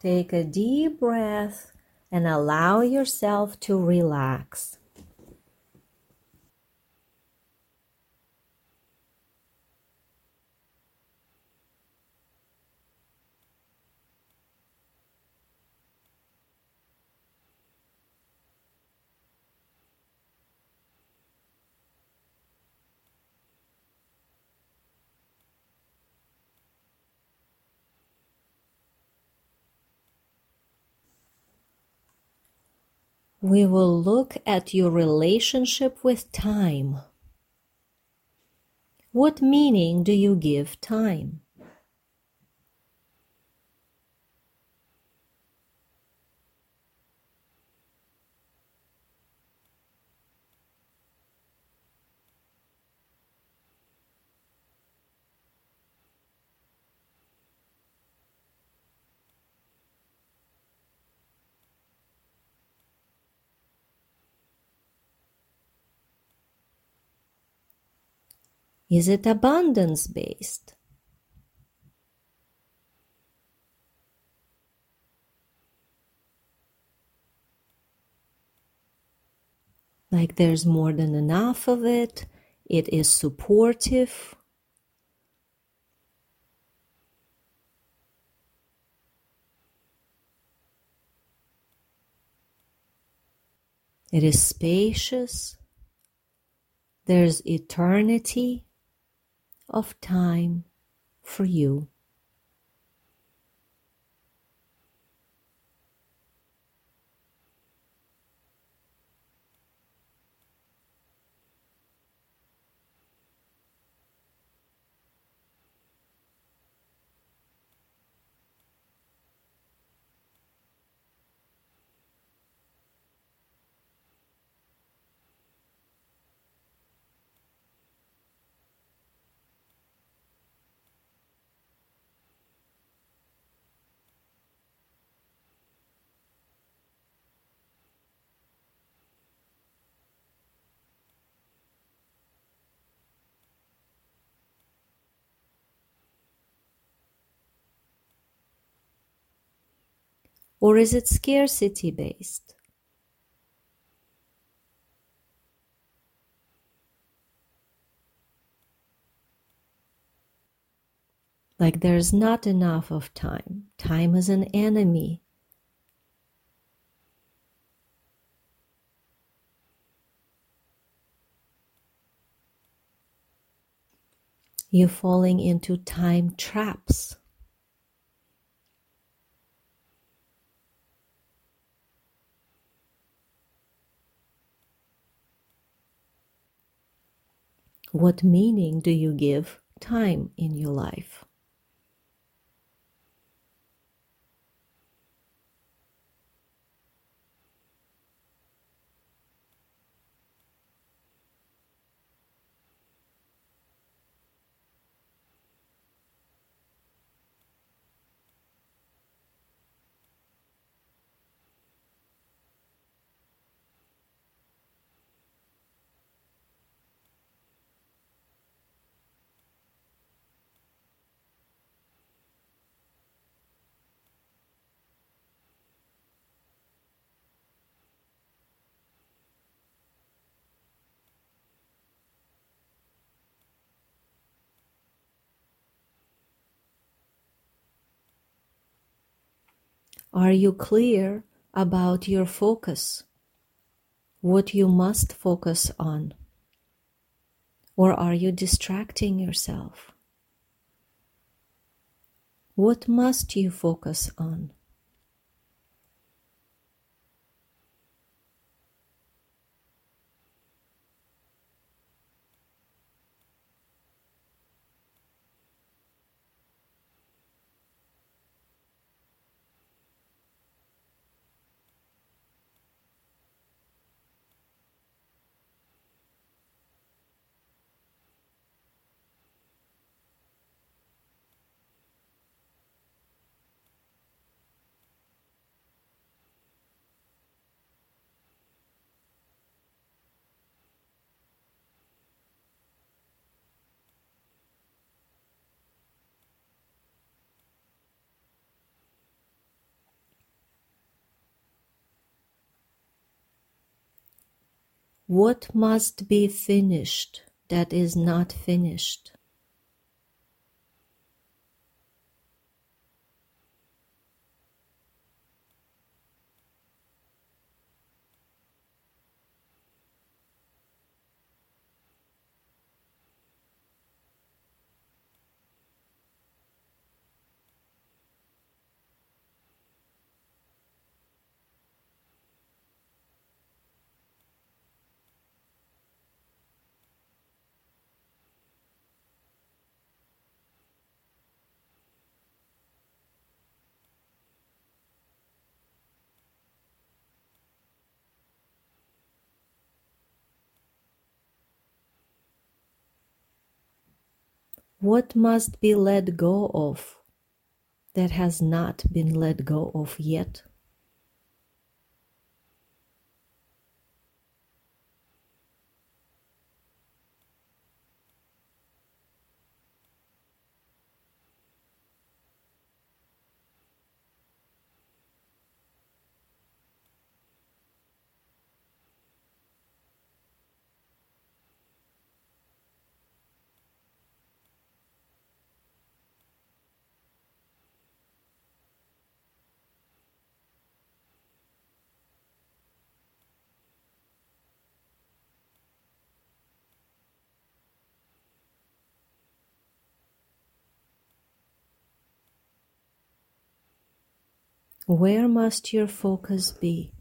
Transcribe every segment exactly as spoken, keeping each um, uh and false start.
Take a deep breath and allow yourself to relax. We will look at your relationship with time. What meaning do you give time? Is it abundance-based? Like there's more than enough of it, it is supportive. It is spacious. There's eternity of time for you. Or is it scarcity-based? Like there's not enough of time. Time is an enemy. You're falling into time traps. What meaning do you give time in your life? Are you clear about your focus? What you must focus on? Or are you distracting yourself? What must you focus on? What must be finished that is not finished? What must be let go of that has not been let go of yet? Where must your focus be?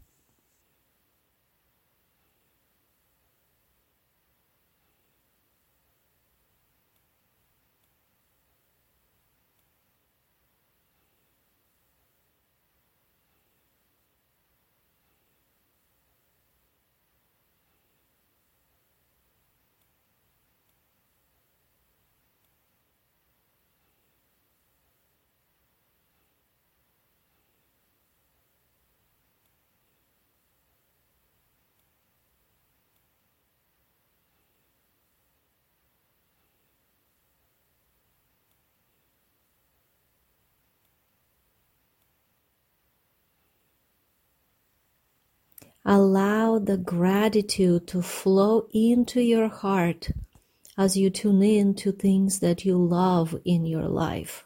Allow the gratitude to flow into your heart as you tune in to things that you love in your life.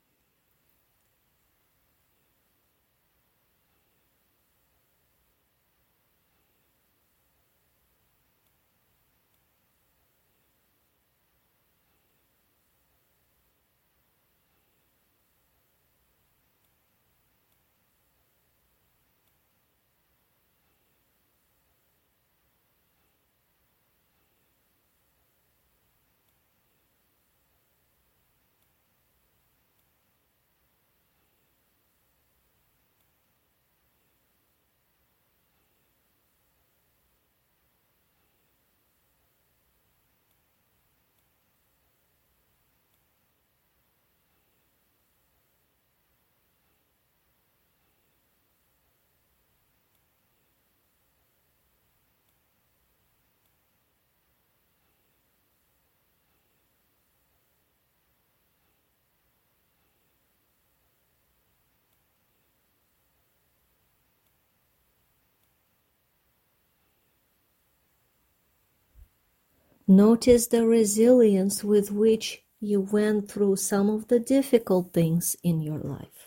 Notice the resilience with which you went through some of the difficult things in your life.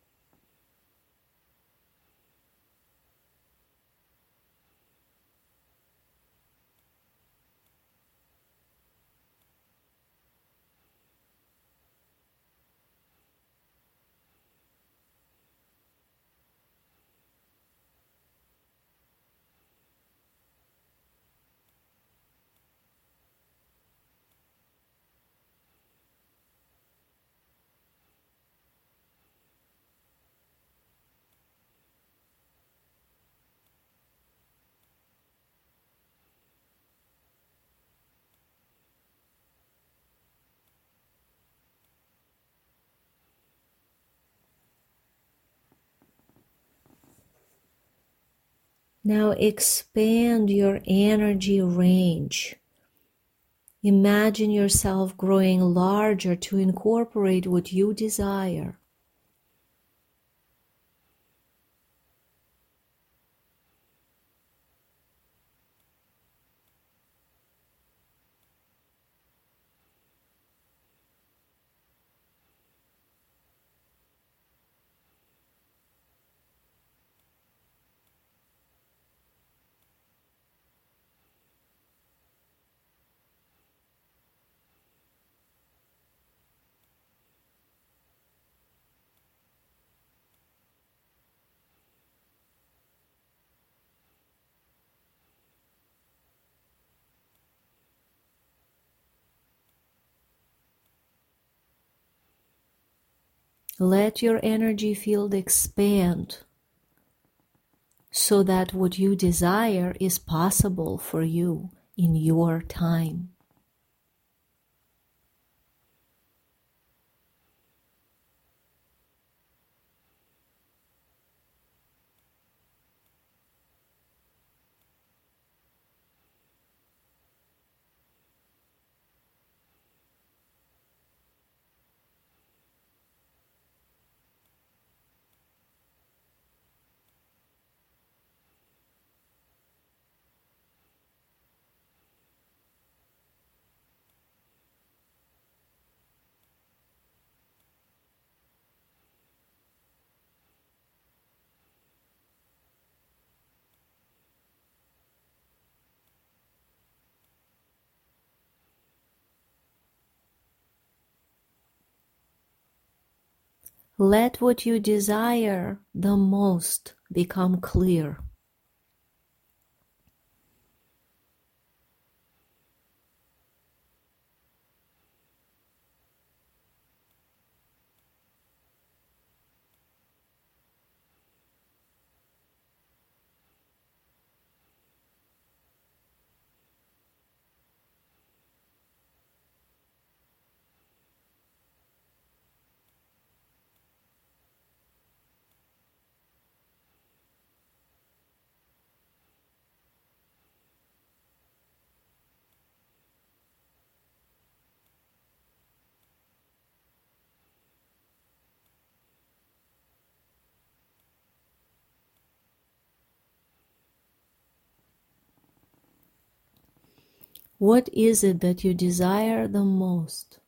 Now expand your energy range. Imagine yourself growing larger to incorporate what you desire. Let your energy field expand so that what you desire is possible for you in your time. Let what you desire the most become clear. What is it that you desire the most?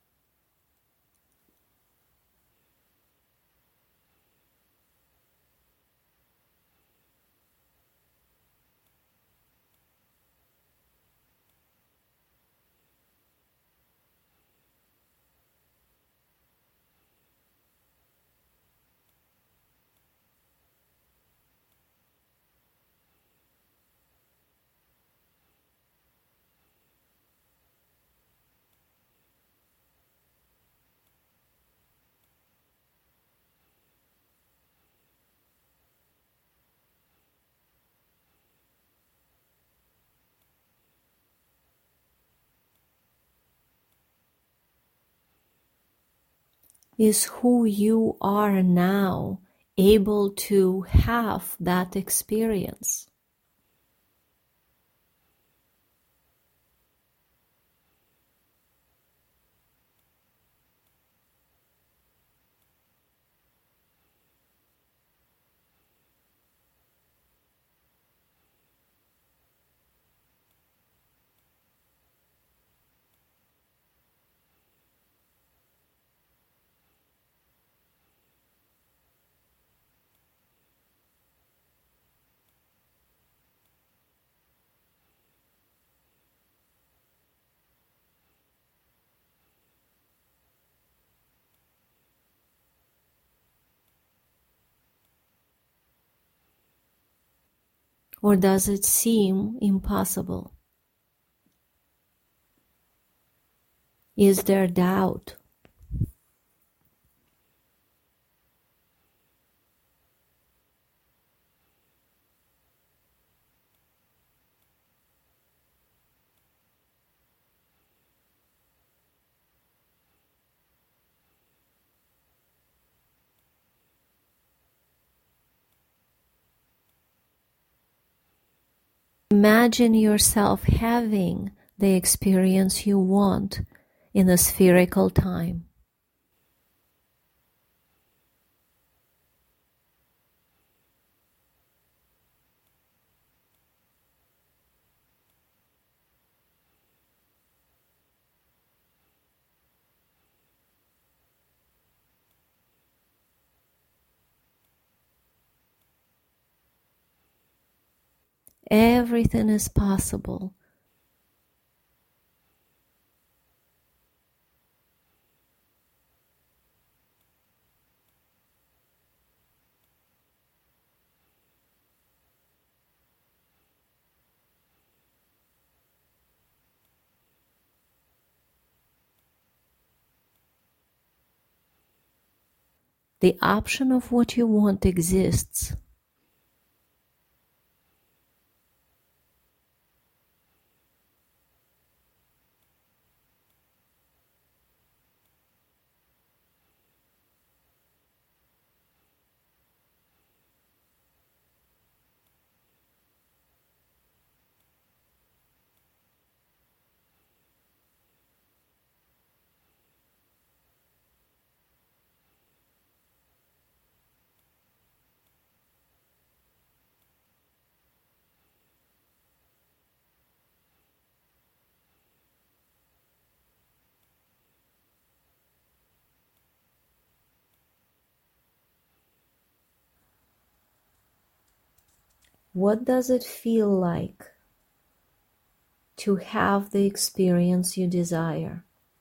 Is who you are now able to have that experience? Or does it seem impossible? Is there doubt? Imagine yourself having the experience you want in a spherical time. Everything is possible. The option of what you want exists. What does it feel like to have the experience you desire?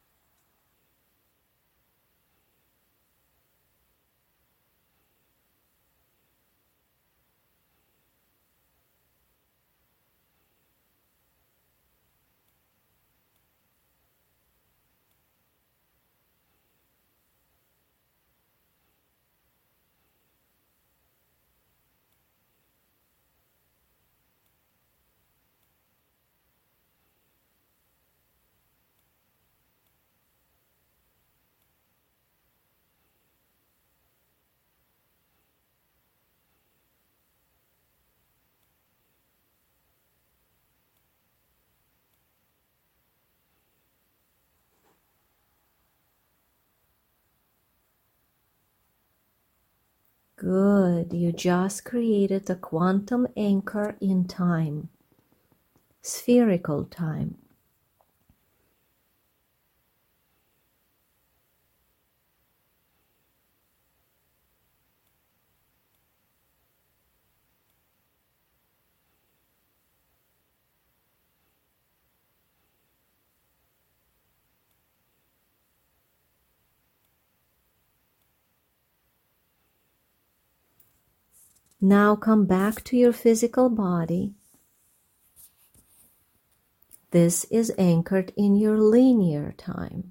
Good. You just created a quantum anchor in time, spherical time. Now come back to your physical body. This is anchored in your linear time.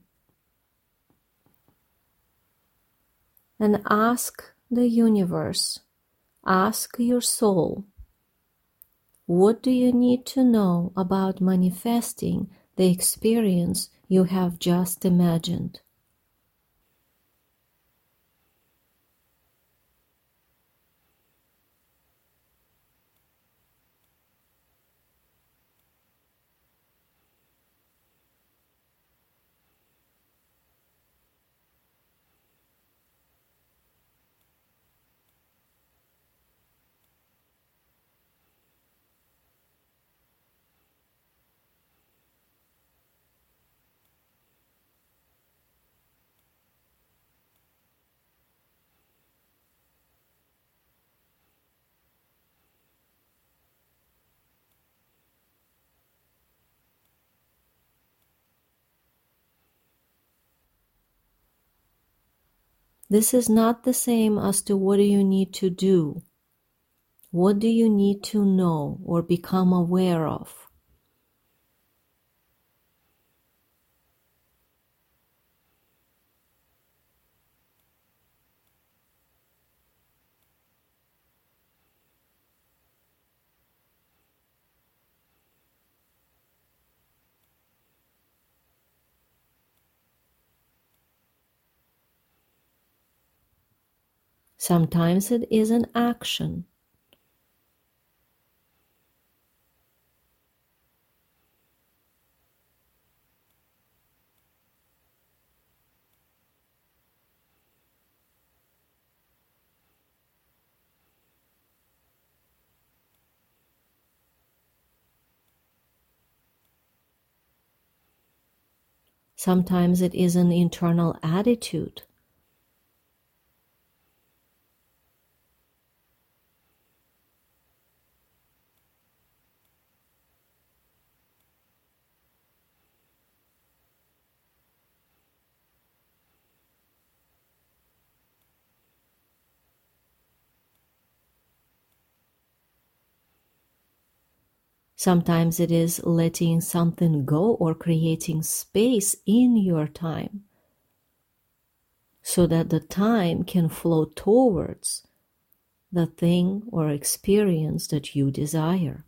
And ask the universe, ask your soul, what do you need to know about manifesting the experience you have just imagined? This is not the same as to what do you need to do. What do you need to know or become aware of? Sometimes it is an action. Sometimes it is an internal attitude. Sometimes it is letting something go or creating space in your time. so that the time can flow towards the thing or experience that you desire.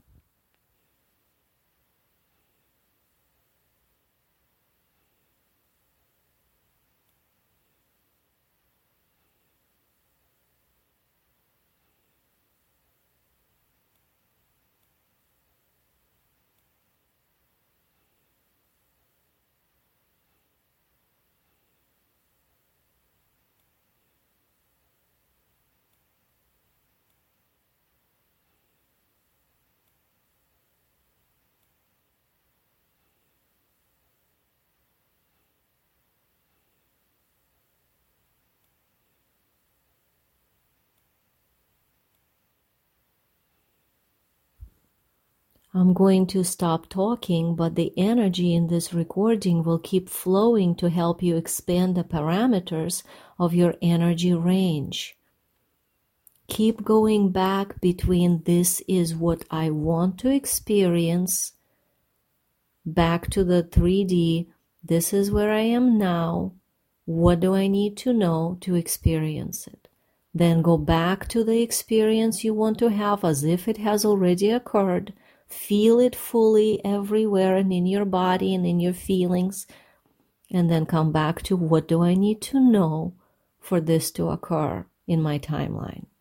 I'm going to stop talking, but the energy in this recording will keep flowing to help you expand the parameters of your energy range. Keep going back between this is what I want to experience, back to the three D, this is where I am now, what do I need to know to experience it? Then go back to the experience you want to have as if it has already occurred. Feel it fully everywhere and in your body and in your feelings. And then come back to what do I need to know for this to occur in my timeline.